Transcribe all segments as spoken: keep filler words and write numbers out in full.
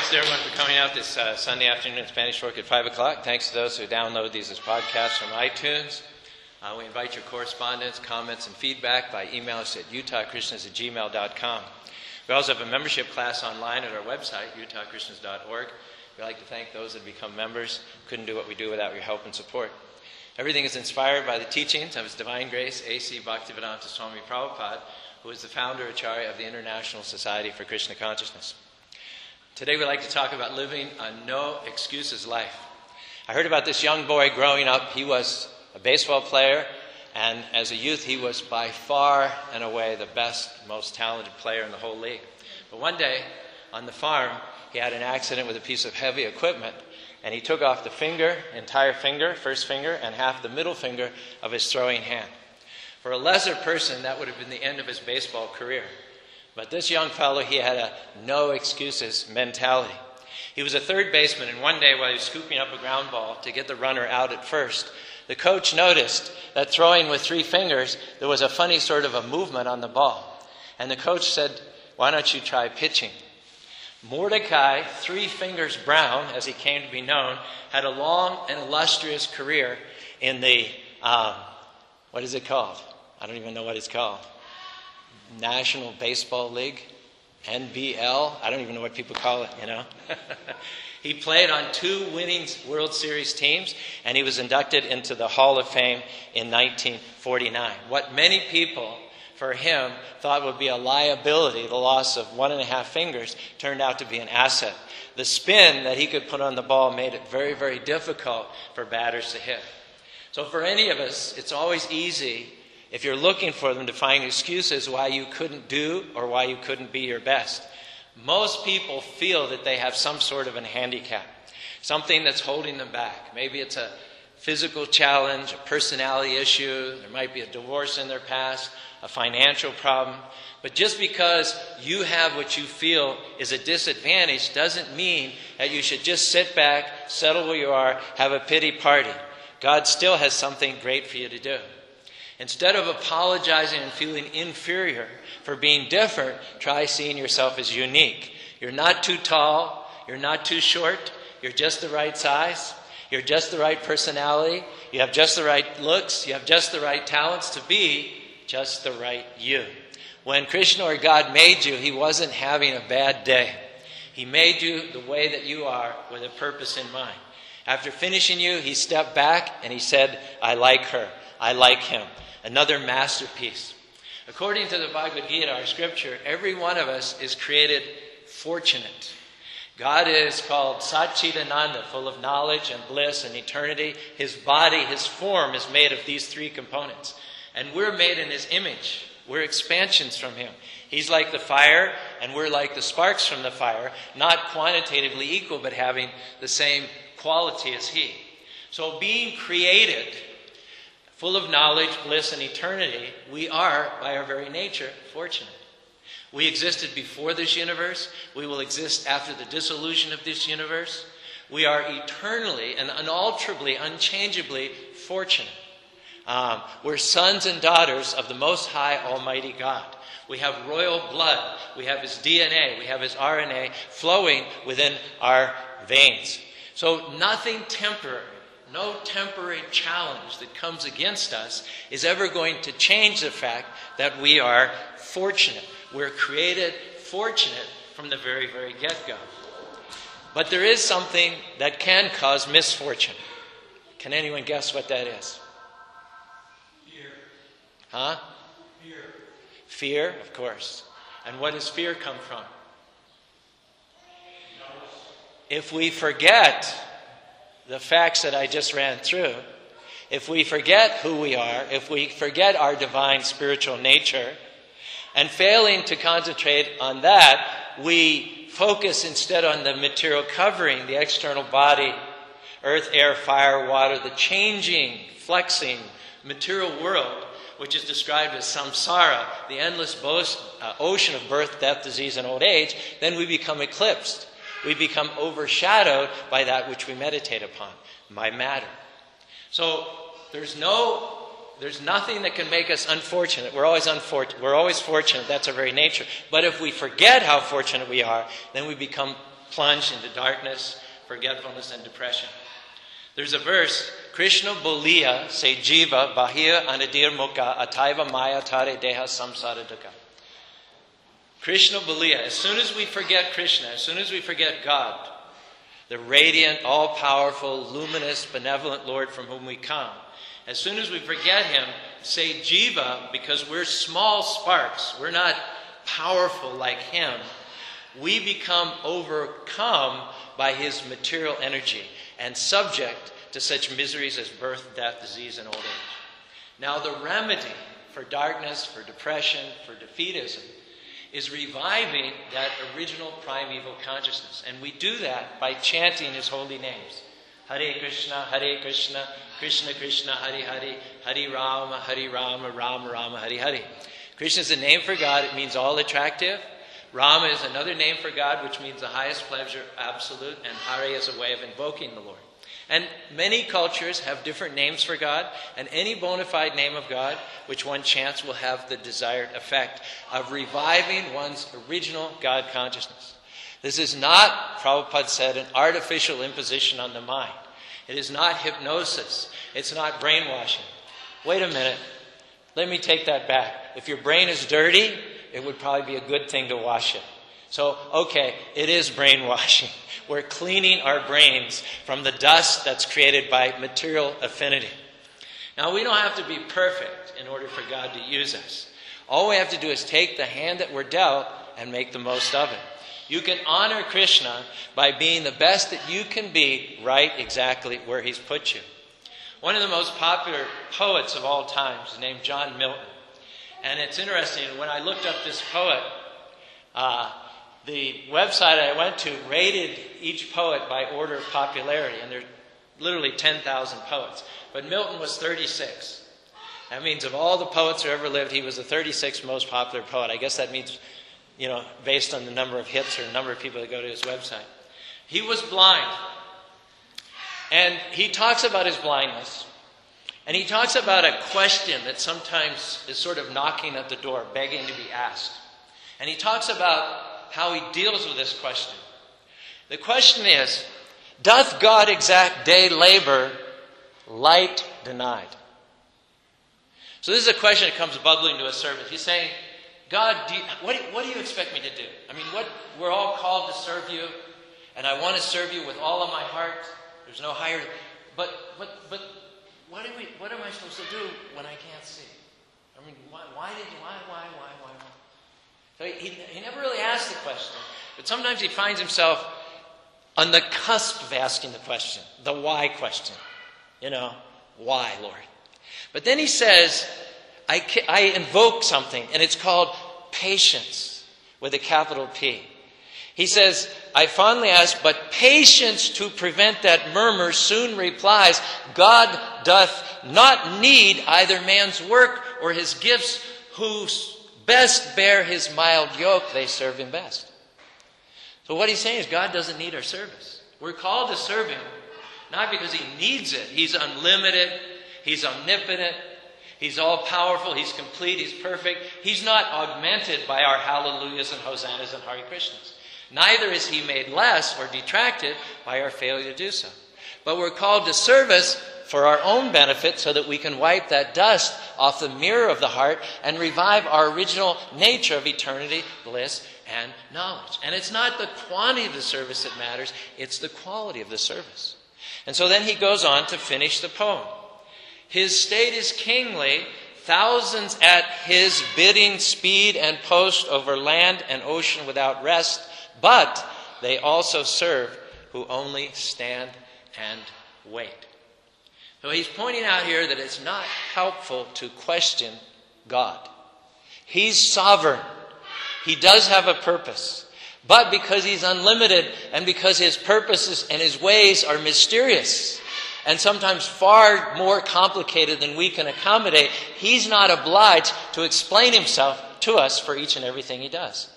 thanks to everyone for coming out this uh, Sunday afternoon at Spanish Fork at five o'clock. Thanks to those who download these as podcasts from iTunes. Uh, we invite your correspondence, comments, and feedback by email us at utah christians at gmail dot com. We also have a membership class online at our website, utah christians dot org. We'd like to thank those that have become members. Couldn't do what we do without your help and support. Everything is inspired by the teachings of His Divine Grace, A C Bhaktivedanta Swami Prabhupada, who is the founder Acharya of the International Society for Krishna Consciousness. Today we'd like to talk about living a no excuses life. I heard about this young boy growing up. He was a baseball player, and as a youth he was by far and away the best, most talented player in the whole league. But one day on the farm he had an accident with a piece of heavy equipment, and he took off the finger, entire finger, first finger, and half the middle finger of his throwing hand. For a lesser person, that would have been the end of his baseball career. But this young fellow, he had a no excuses mentality. He was a third baseman, and one day while he was scooping up a ground ball to get the runner out at first, the coach noticed that throwing with three fingers, there was a funny sort of a movement on the ball. And the coach said, "Why don't you try pitching?" Mordecai, Three Fingers Brown, as he came to be known, had a long and illustrious career in the, um, what is it called? I don't even know what it's called. National Baseball League, N B L. I don't even know what people call it, you know. He played on two winning World Series teams, and he was inducted into the Hall of Fame in nineteen forty-nine. What many people, for him, thought would be a liability, the loss of one and a half fingers, turned out to be an asset. The spin that he could put on the ball made it very, very difficult for batters to hit. So for any of us, it's always easy, if you're looking for them, to find excuses why you couldn't do or why you couldn't be your best. Most people feel that they have some sort of a handicap, something that's holding them back. Maybe it's a physical challenge, a personality issue, there might be a divorce in their past, a financial problem. But just because you have what you feel is a disadvantage doesn't mean that you should just sit back, settle where you are, have a pity party. God still has something great for you to do. Instead of apologizing and feeling inferior for being different, try seeing yourself as unique. You're not too tall. You're not too short. You're just the right size. You're just the right personality. You have just the right looks. You have just the right talents to be just the right you. When Krishna or God made you, He wasn't having a bad day. He made you the way that you are with a purpose in mind. After finishing you, He stepped back and He said, "I like her. I like him." Another masterpiece. According to the Bhagavad Gita, our scripture, every one of us is created fortunate. God is called Satchidananda, full of knowledge and bliss and eternity. His body, His form is made of these three components. And we're made in His image. We're expansions from Him. He's like the fire, and we're like the sparks from the fire, not quantitatively equal, but having the same quality as He. So being created, full of knowledge, bliss, and eternity, we are, by our very nature, fortunate. We existed before this universe. We will exist after the dissolution of this universe. We are eternally and unalterably, unchangeably fortunate. Um, we're sons and daughters of the Most High Almighty God. We have royal blood. We have His D N A. We have His R N A flowing within our veins. So nothing temporary, no temporary challenge that comes against us is ever going to change the fact that we are fortunate. We're created fortunate from the very, very get-go. But there is something that can cause misfortune. Can anyone guess what that is? Fear. Huh? Fear. Fear, of course. And what does fear come from? If we forget the facts that I just ran through, if we forget who we are, if we forget our divine spiritual nature, and failing to concentrate on that, we focus instead on the material covering, the external body, earth, air, fire, water, the changing, flexing material world, which is described as samsara, the endless bo- uh, ocean of birth, death, disease, and old age, then we become eclipsed. We become overshadowed by that which we meditate upon, by matter. So there's no, there's nothing that can make us unfortunate. We're always unfortunate. We're always fortunate. That's our very nature. But if we forget how fortunate we are, then we become plunge into darkness, forgetfulness, and depression. There's a verse, Krishna Boliya se jiva bahir anadir mukha ataiva maya tare deha samsara dukkha. Krishna Boliya, as soon as we forget Krishna, as soon as we forget God, the radiant, all-powerful, luminous, benevolent Lord from whom we come, as soon as we forget him, say jiva, because we're small sparks, we're not powerful like him, we become overcome by his material energy and subject to such miseries as birth, death, disease, and old age. Now the remedy for darkness, for depression, for defeatism, is reviving that original primeval consciousness. And we do that by chanting his holy names. Hare Krishna, Hare Krishna, Krishna Krishna, Hare Hare, Hare Rama, Hare Rama, Rama Rama, Hare Hare. Krishna is a name for God. It means all attractive. Rama is another name for God, which means the highest pleasure, absolute. And Hare is a way of invoking the Lord. And many cultures have different names for God, and any bona fide name of God, which one chants, will have the desired effect of reviving one's original God consciousness. This is not, Prabhupada said, an artificial imposition on the mind. It is not hypnosis. It's not brainwashing. Wait a minute. Let me take that back. If your brain is dirty, it would probably be a good thing to wash it. So, okay, it is brainwashing. We're cleaning our brains from the dust that's created by material affinity. Now, we don't have to be perfect in order for God to use us. All we have to do is take the hand that we're dealt and make the most of it. You can honor Krishna by being the best that you can be right exactly where he's put you. One of the most popular poets of all time is named John Milton. And it's interesting, when I looked up this poet, uh, the website I went to rated each poet by order of popularity, and there are literally ten thousand poets. But Milton was thirty-six. That means of all the poets who ever lived, he was the thirty-sixth most popular poet. I guess that means, you know, based on the number of hits or the number of people that go to his website. He was blind. And he talks about his blindness. And he talks about a question that sometimes is sort of knocking at the door, begging to be asked. And he talks about how he deals with this question. The question is, doth God exact day labor, light denied? So this is a question that comes bubbling to a servant. He's saying, God, do you, what, do you, what do you expect me to do? I mean, what, we're all called to serve you, and I want to serve you with all of my heart. There's no higher... But, but, but, what, do we, what am I supposed to do when I can't see? I mean, why, why did you, why, why, why, why, why? So he, he never really asked the question, but sometimes he finds himself on the cusp of asking the question, the why question. You know, why, Lord? But then he says, I, I invoke something, and it's called patience, with a capital P. He says, I fondly ask, but patience to prevent that murmur soon replies, God doth not need either man's work or his gifts, whose best bear his mild yoke, they serve him best. So what he's saying is God doesn't need our service. We're called to serve him, not because he needs it. He's unlimited. He's omnipotent. He's all-powerful. He's complete. He's perfect. He's not augmented by our hallelujahs and hosannas and Hare Krishnas. Neither is he made less or detracted by our failure to do so. But we're called to service for our own benefit so that we can wipe that dust off the mirror of the heart and revive our original nature of eternity, bliss, and knowledge. And it's not the quantity of the service that matters, it's the quality of the service. And so then he goes on to finish the poem. His state is kingly, thousands at his bidding speed and post over land and ocean without rest, but they also serve who only stand and wait. So he's pointing out here that it's not helpful to question God. He's sovereign. He does have a purpose. But because he's unlimited and because his purposes and his ways are mysterious and sometimes far more complicated than we can accommodate, he's not obliged to explain himself to us for each and everything he does.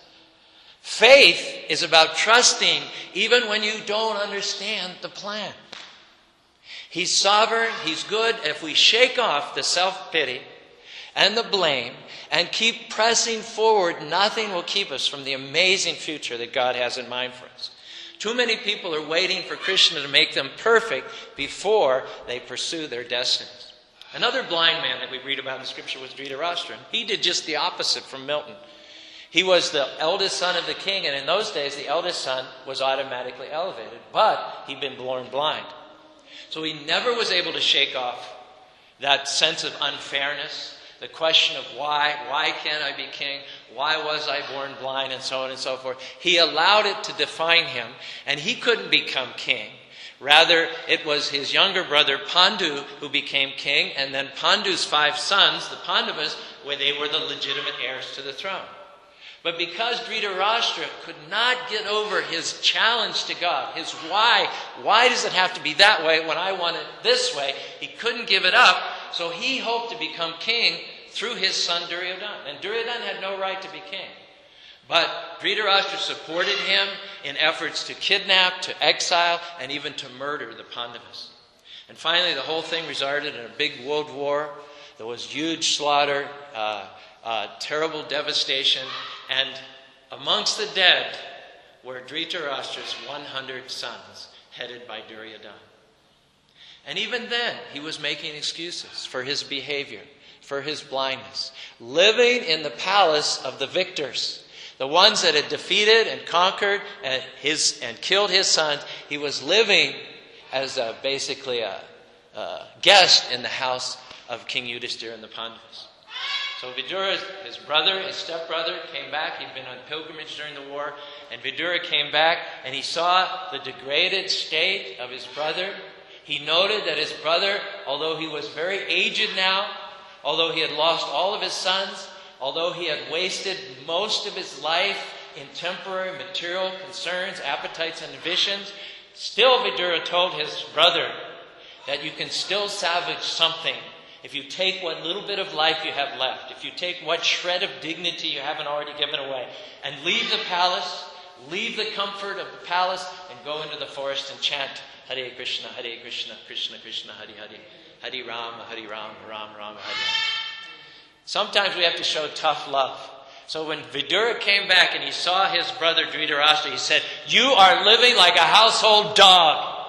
Faith is about trusting even when you don't understand the plan. He's sovereign, he's good. If we shake off the self-pity and the blame and keep pressing forward, nothing will keep us from the amazing future that God has in mind for us. Too many people are waiting for Krishna to make them perfect before they pursue their destinies. Another blind man that we read about in Scripture was Dhritarashtra. He did just the opposite from Milton. He was the eldest son of the king, and in those days the eldest son was automatically elevated, but he'd been born blind. So he never was able to shake off that sense of unfairness, the question of why, why can't I be king? Why was I born blind? And so on and so forth. He allowed it to define him, and he couldn't become king. Rather, it was his younger brother Pandu who became king, and then Pandu's five sons, the Pandavas, where they were the legitimate heirs to the throne. But because Dhritarashtra could not get over his challenge to God, his why, why does it have to be that way when I want it this way? He couldn't give it up, so he hoped to become king through his son Duryodhana. And Duryodhana had no right to be king. But Dhritarashtra supported him in efforts to kidnap, to exile, and even to murder the Pandavas. And finally, the whole thing resulted in a big world war. There was huge slaughter, uh, uh, terrible devastation, and amongst the dead were Dhritarashtra's one hundred sons, headed by Duryodhana. And even then, he was making excuses for his behavior, for his blindness, living in the palace of the victors, the ones that had defeated and conquered and his and killed his sons. He was living as a, basically a, a guest in the house of King Yudhishthira and the Pandavas. So Vidura, his brother, his stepbrother, came back. He'd been on pilgrimage during the war. And Vidura came back and he saw the degraded state of his brother. He noted that his brother, although he was very aged now, although he had lost all of his sons, although he had wasted most of his life in temporary material concerns, appetites, and ambitions, still Vidura told his brother that you can still salvage something if you take what little bit of life you have left, if you take what shred of dignity you haven't already given away, and leave the palace, leave the comfort of the palace, and go into the forest and chant Hare Krishna, Hare Krishna, Krishna Krishna, Hare Hare, Hare Rama, Hare Rama, Rama Rama, Hare Hare. Sometimes we have to show tough love. So when Vidura came back and he saw his brother Dhritarashtra, he said, "You are living like a household dog,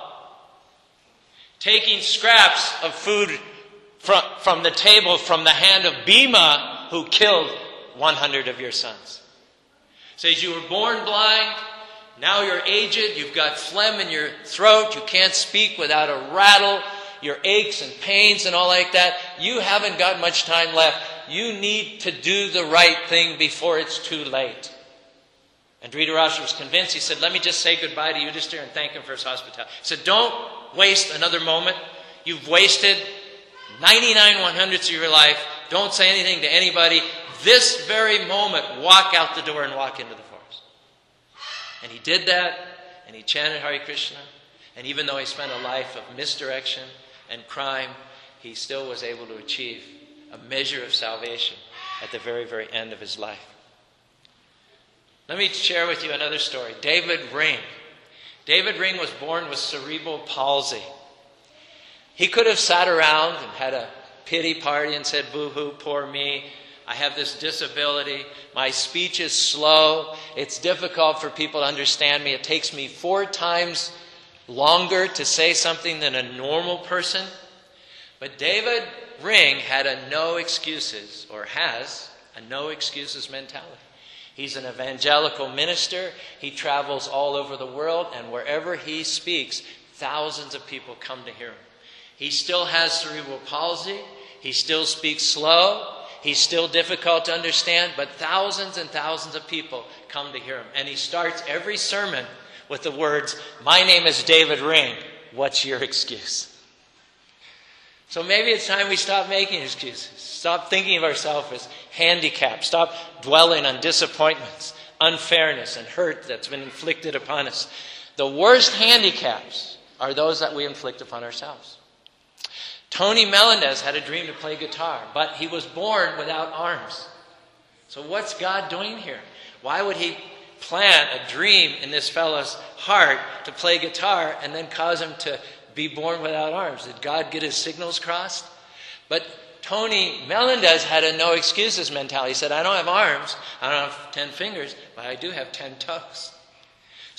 taking scraps of food from, from the table from the hand of Bhima, who killed one hundred of your sons." Says you were born blind, now you're aged, you've got phlegm in your throat, you can't speak without a rattle, your aches and pains and all like that. You haven't got much time left. You need to do the right thing before it's too late. And Dhritarashtra was convinced. He said, "Let me just say goodbye to Yudhishthira and thank him for his hospitality." He said, "Don't waste another moment. You've wasted ninety-nine one-hundredths of your life. Don't say anything to anybody. This very moment, walk out the door and walk into the forest." And he did that, and he chanted Hare Krishna. And even though he spent a life of misdirection and crime, he still was able to achieve a measure of salvation at the very, very end of his life. Let me share with you another story. David Ring. David Ring was born with cerebral palsy. He could have sat around and had a pity party and said, "Boo-hoo, poor me. I have this disability. My speech is slow. It's difficult for people to understand me. It takes me four times longer to say something than a normal person." But David Ring had a no excuses, or has a no excuses mentality. He's an evangelical minister. He travels all over the world, and wherever he speaks, thousands of people come to hear him. He still has cerebral palsy. He still speaks slow. He's still difficult to understand, but thousands and thousands of people come to hear him. And he starts every sermon with the words, "My name is David Ring. What's your excuse?" So maybe it's time we stop making excuses. Stop thinking of ourselves as handicapped. Stop dwelling on disappointments, unfairness, and hurt that's been inflicted upon us. The worst handicaps are those that we inflict upon ourselves. Tony Melendez had a dream to play guitar, but he was born without arms. So what's God doing here? Why would he plant a dream in this fellow's heart to play guitar and then cause him to be born without arms? Did God get his signals crossed? But Tony Melendez had a no excuses mentality. He said, "I don't have arms, I don't have ten fingers, but I do have ten toes."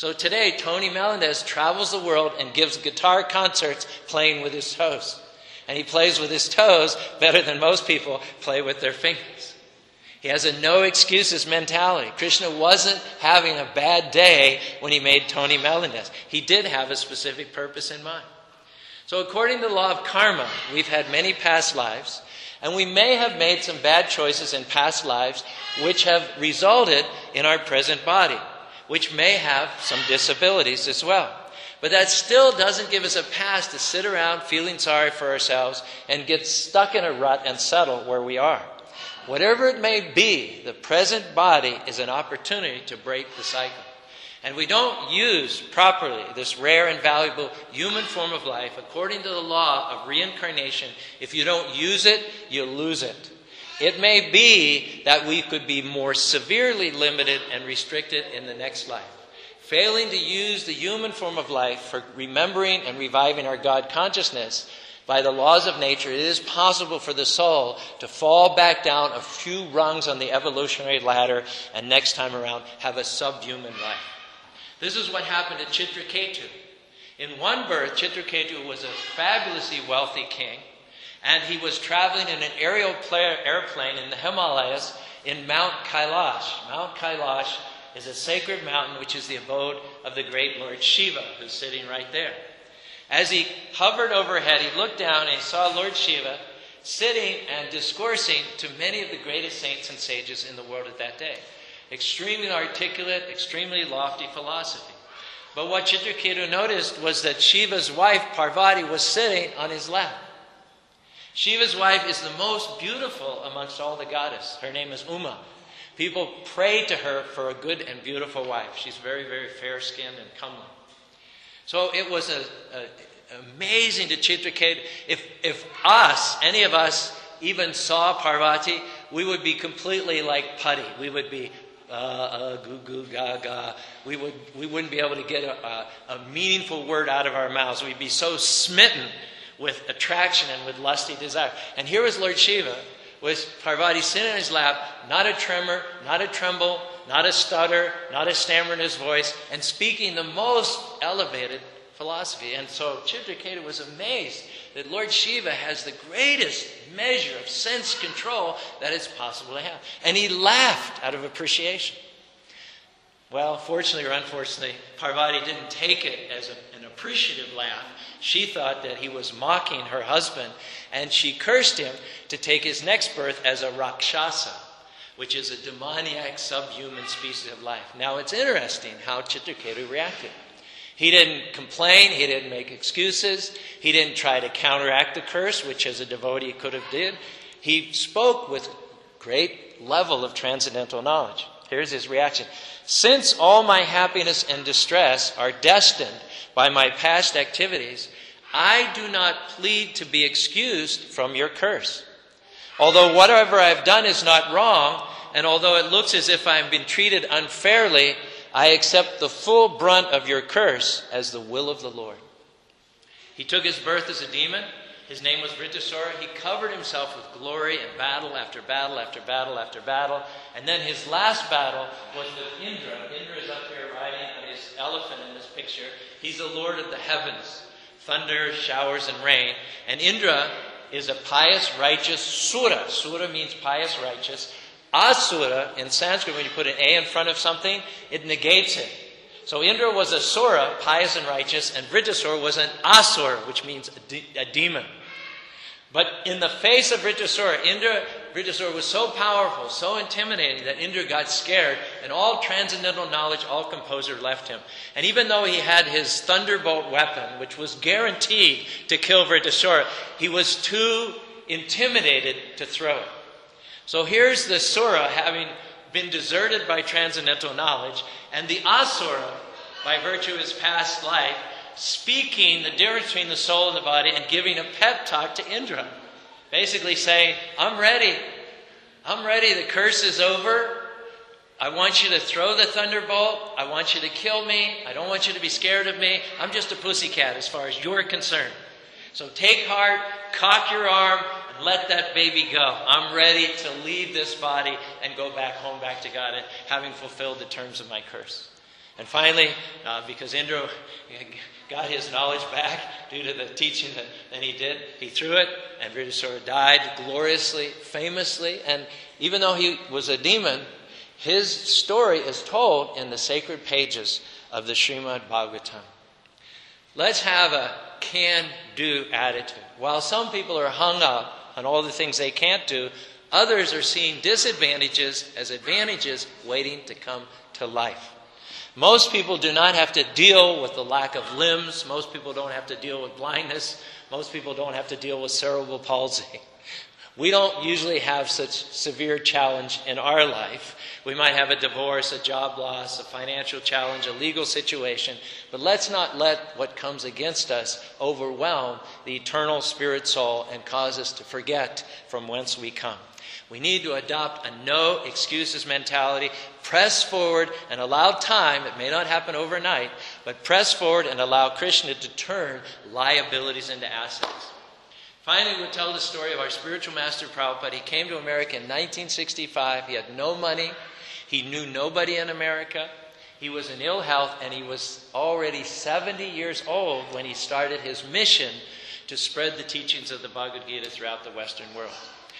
So today, Tony Melendez travels the world and gives guitar concerts playing with his toes. And he plays with his toes better than most people play with their fingers. He has a no excuses mentality. Krishna wasn't having a bad day when he made Tony Melendez. He did have a specific purpose in mind. So according to the law of karma, we've had many past lives, and we may have made some bad choices in past lives which have resulted in our present body, which may have some disabilities as well. But that still doesn't give us a pass to sit around feeling sorry for ourselves and get stuck in a rut and settle where we are. Whatever it may be, the present body is an opportunity to break the cycle. And we don't use properly this rare and valuable human form of life according to the law of reincarnation. If you don't use it, you lose it. It may be that we could be more severely limited and restricted in the next life. Failing to use the human form of life for remembering and reviving our God consciousness, by the laws of nature, it is possible for the soul to fall back down a few rungs on the evolutionary ladder and next time around have a subhuman life. This is what happened to Chitraketu. In one birth, Chitraketu was a fabulously wealthy king, and he was traveling in an aerial airplane in the Himalayas in Mount Kailash. Mount Kailash is a sacred mountain which is the abode of the great Lord Shiva, who's sitting right there. As he hovered overhead, he looked down and he saw Lord Shiva sitting and discoursing to many of the greatest saints and sages in the world at that day. Extremely articulate, extremely lofty philosophy. But what Chitraketu noticed was that Shiva's wife, Parvati, was sitting on his lap. Shiva's wife is the most beautiful amongst all the goddesses. Her name is Uma. People pray to her for a good and beautiful wife. She's very, very fair-skinned and comely. So it was a, a, amazing to Chitraketu. If, if us, any of us, even saw Parvati, we would be completely like putty. We would be uh, uh, goo goo gaga. We would we wouldn't be able to get a, a, a meaningful word out of our mouths. We'd be so smitten with attraction and with lusty desire. And here was Lord Shiva with Parvati sitting on his lap, not a tremor, not a tremble, not a stutter, not a stammer in his voice, and speaking the most elevated philosophy. And so Chitraketu was amazed that Lord Shiva has the greatest measure of sense control that it's possible to have. And he laughed out of appreciation. Well, fortunately or unfortunately, Parvati didn't take it as a, an appreciative laugh. She thought that he was mocking her husband, and she cursed him to take his next birth as a Rakshasa, which is a demoniac, subhuman species of life. Now, it's interesting how Chitraketu reacted. He didn't complain. He didn't make excuses. He didn't try to counteract the curse, which as a devotee he could have did. He spoke with great level of transcendental knowledge. Here's his reaction. Since all my happiness and distress are destined by my past activities, I do not plead to be excused from your curse. Although whatever I've done is not wrong, and although it looks as if I've been treated unfairly, I accept the full brunt of your curse as the will of the Lord. He took his birth as a demon. His name was Vritrasura. He covered himself with glory in battle after battle after battle after battle. And then his last battle was with Indra. Indra is up here riding on his elephant in this picture. He's the Lord of the heavens, thunder, showers, and rain. And Indra is a pious, righteous sura. Sura means pious, righteous. Asura, in Sanskrit, when you put an A in front of something, it negates it. So Indra was a sura, pious and righteous, and Vritrasura was an asura, which means a, de- a demon. But in the face of Vritrasura, Indra, Vritrasura was so powerful, so intimidating, that Indra got scared, and all transcendental knowledge, all composure left him. And even though he had his thunderbolt weapon, which was guaranteed to kill Vritrasura, he was too intimidated to throw it. So here's the Sura having been deserted by transcendental knowledge, and the Asura, by virtue of his past life, speaking the difference between the soul and the body and giving a pep talk to Indra. Basically saying, I'm ready. I'm ready. The curse is over. I want you to throw the thunderbolt. I want you to kill me. I don't want you to be scared of me. I'm just a pussycat as far as you're concerned. So take heart, cock your arm, and let that baby go. I'm ready to leave this body and go back home, back to God, having fulfilled the terms of my curse. And finally, uh, because Indra got his knowledge back due to the teaching that, that he did, he threw it, and Vritrasura died gloriously, famously. And even though he was a demon, his story is told in the sacred pages of the Srimad Bhagavatam. Let's have a can-do attitude. While some people are hung up on all the things they can't do, others are seeing disadvantages as advantages waiting to come to life. Most people do not have to deal with the lack of limbs. Most people don't have to deal with blindness. Most people don't have to deal with cerebral palsy. We don't usually have such severe challenge in our life. We might have a divorce, a job loss, a financial challenge, a legal situation. But let's not let what comes against us overwhelm the eternal spirit soul and cause us to forget from whence we come. We need to adopt a no excuses mentality, press forward and allow time. It may not happen overnight, but press forward and allow Krishna to turn liabilities into assets. Finally, we'll tell the story of our spiritual master Prabhupada. He came to America in nineteen sixty-five. He had no money. He knew nobody in America. He was in ill health, and he was already seventy years old when he started his mission to spread the teachings of the Bhagavad Gita throughout the Western world.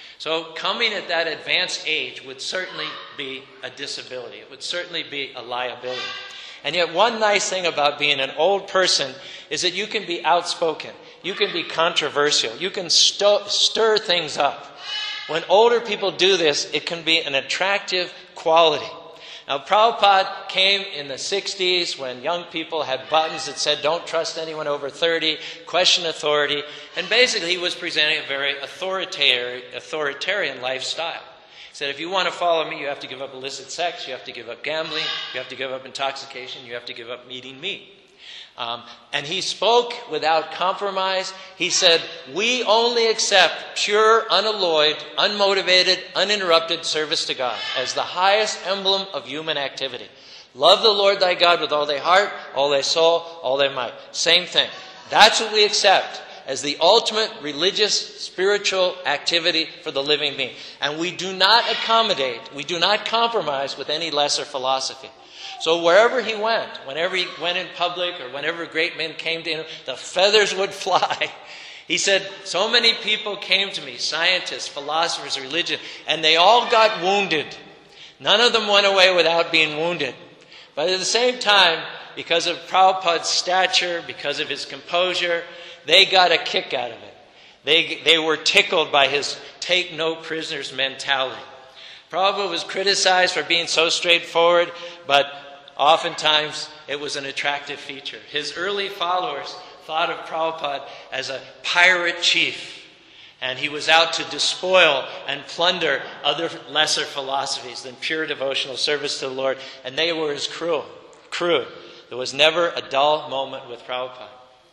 So coming at that advanced age would certainly be a disability. It would certainly be a liability. And yet one nice thing about being an old person is that you can be outspoken. You can be controversial. You can sto- stir things up. When older people do this, it can be an attractive quality. Now, Prabhupada came in the sixties when young people had buttons that said, don't trust anyone over thirty, question authority. And basically, he was presenting a very authoritarian, authoritarian lifestyle. He said, if you want to follow me, you have to give up illicit sex, you have to give up gambling, you have to give up intoxication, you have to give up eating meat. Um, and he spoke without compromise. He said, we only accept pure, unalloyed, unmotivated, uninterrupted service to God as the highest emblem of human activity. Love the Lord thy God with all thy heart, all thy soul, all thy might. Same thing. That's what we accept as the ultimate religious, spiritual activity for the living being. And we do not accommodate, we do not compromise with any lesser philosophy. So wherever he went, whenever he went in public or whenever great men came to him, the feathers would fly. He said, so many people came to me, scientists, philosophers, religion, and they all got wounded. None of them went away without being wounded. But at the same time, because of Prabhupada's stature, because of his composure, they got a kick out of it. They, they were tickled by his take no prisoners mentality. Prabhupada was criticized for being so straightforward, but oftentimes it was an attractive feature. His early followers thought of Prabhupada as a pirate chief, and he was out to despoil and plunder other lesser philosophies than pure devotional service to the Lord, and they were his crew. crew. There was never a dull moment with Prabhupada.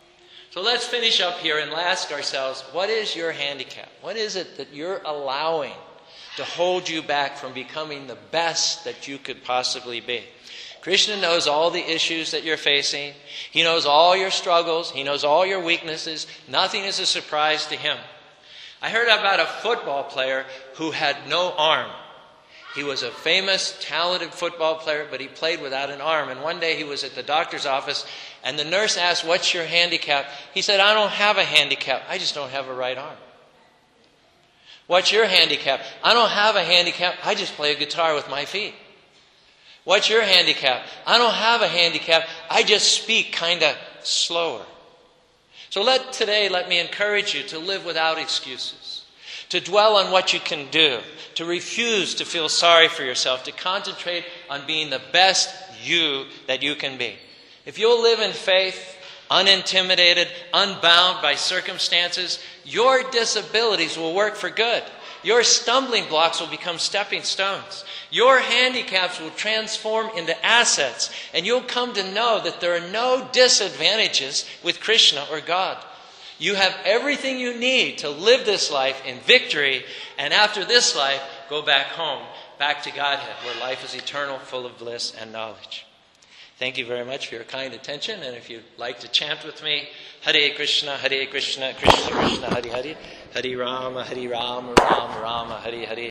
So let's finish up here and ask ourselves, what is your handicap? What is it that you're allowing to hold you back from becoming the best that you could possibly be? Krishna knows all the issues that you're facing. He knows all your struggles. He knows all your weaknesses. Nothing is a surprise to him. I heard about a football player who had no arm. He was a famous, talented football player, but he played without an arm. And one day he was at the doctor's office, and the nurse asked, what's your handicap? He said, I don't have a handicap. I just don't have a right arm. What's your handicap? I don't have a handicap. I just play a guitar with my feet. What's your handicap? I don't have a handicap. I just speak kind of slower. So let today, let me encourage you to live without excuses, to dwell on what you can do, to refuse to feel sorry for yourself, to concentrate on being the best you that you can be. If you'll live in faith, unintimidated, unbound by circumstances, your disabilities will work for good. Your stumbling blocks will become stepping stones. Your handicaps will transform into assets, and you'll come to know that there are no disadvantages with Krishna or God. You have everything you need to live this life in victory, and after this life, go back home, back to Godhead, where life is eternal, full of bliss and knowledge. Thank you very much for your kind attention, and if you'd like to chant with me, Hare Krishna, Hare Krishna, Krishna Krishna, Hare Hare, Hare Rama, Hare Rama, Rama Rama, Hare Hare.